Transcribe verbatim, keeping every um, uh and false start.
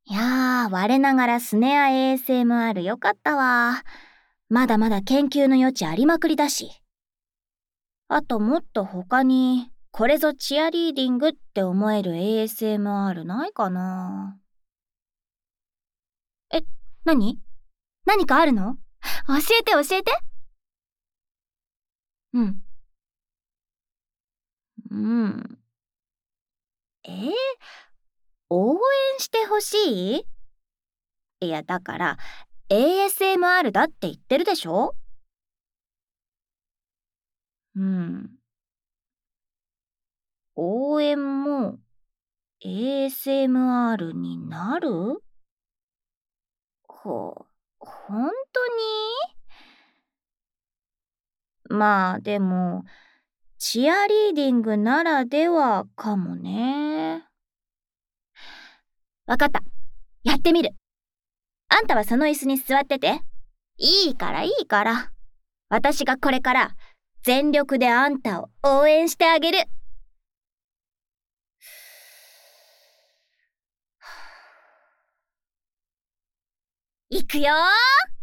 いやー、我ながらスネア エーエスエムアール よかったわ。まだまだ研究の余地ありまくりだし。あともっと他に、これぞチアリーディングって思える エーエスエムアール ないかな？え、何？何かあるの？教えて教えて。うん。うん。えー、応援してほしい？いや、だから、エーエスエムアール だって言ってるでしょ？うん。応援も エーエスエムアール になる？ほ、ほんとに？まあ、でも、チアリーディングならではかもね。わかった。やってみる。あんたはその椅子に座ってて。いいからいいから。私がこれから全力であんたを応援してあげる。いくよー。